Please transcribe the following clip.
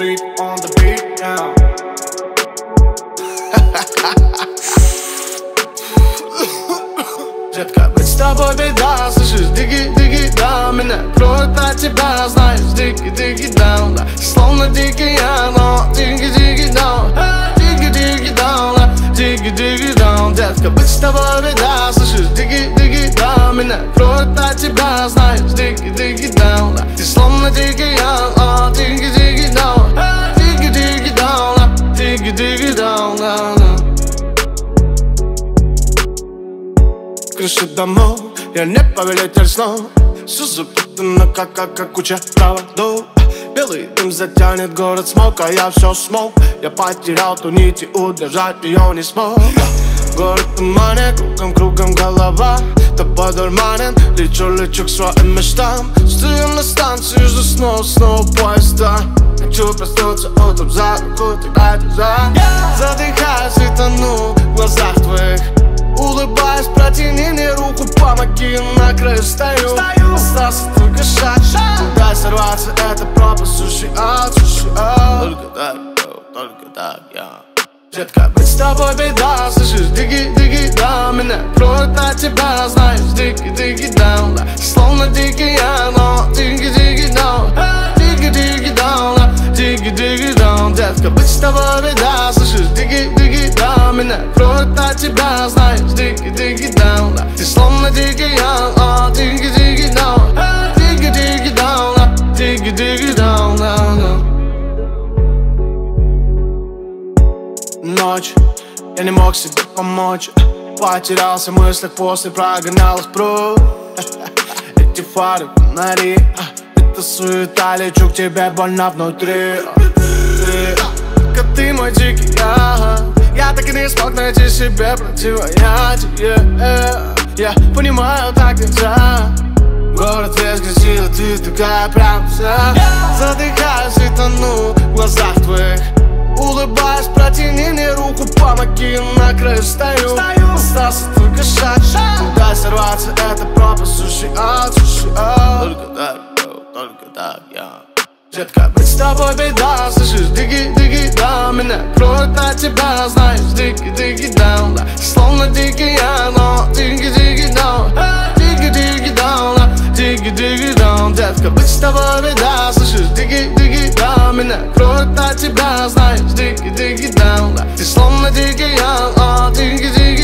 beat on the beat, yeah. Детка, быть с тобой беда, слышишь, диги-диги, да. Меня кроет от тебя, знаешь, диги-диги, да. Словно дикий я, но диги-диги, да. Диги-диги, да, диги-диги, да. Детка, быть с тобой беда, слышишь, диги-диги, да. Меня кроет от тебя, знаешь, диги-диги, да. Ты словно дикий я, диги-диги, да. Диги-диги, да, диги-диги, да. Крыши домов, я не повелитель снов. Все запутано, как куча проводов. Белый дым затянет город смог, а я все смог. Я потерял ту нить и удержать ее не смог. Город в тумане, кругом голова. Тобой дурманен, лечу к своим мечтам. Стою на станции, жду снова поезда. Хочу проснуться утром за руку, тогда задыхаюсь и тону в глазах твоих. Улыбаясь, протяни мне руку, помоги, на краю стою. Остался только шаг, дай сорваться, это пропасть, суши ад. Только так, я. Детка, быть с тобой беда, слышишь, диги-диги, да. Меня кроет от тебя, знаешь, диги-диги, да. Словно дикий я, но диги-диги, да. Диги-диги, да, диги-диги, да. Детка, быть с тобой беда, слышишь, диги-диги, да. Меня кроет от тебя, знаешь, диги-диги, да. Ты словно дикий я, диги-диги, да. Диги-диги, да, диги-диги, да. Ночь, я не мог себе помочь. Потерялся в мыслях, после прогонял их прочь. Эти фары, фонари, это суета, лечу к тебе, больно внутри. Ты мой дикий я так и не смог найти себе противоядие. Я понимаю, так нельзя. Город весь грязил, ты такая прям вся. Задыхаюсь и тону в глазах твоих. Улыбаясь, протяни мне руку, помоги, на краю стою. Остался только шаг, дай сорваться, это пропасть, суши ад. Только так, я. Детка, быть с тобой беда, слышишь, диги-диги, да. Меня кроет от тебя, знаешь, диги-диги, да. Словно дикий я, но диги-диги, да. Диги-диги, да, диги-диги, да. Детка, быть с тобой беда, слышишь, диги-диги, да. Меня кроет от тебя, знаешь, диги-диги, да. Ты словно дикий я, диги-диги.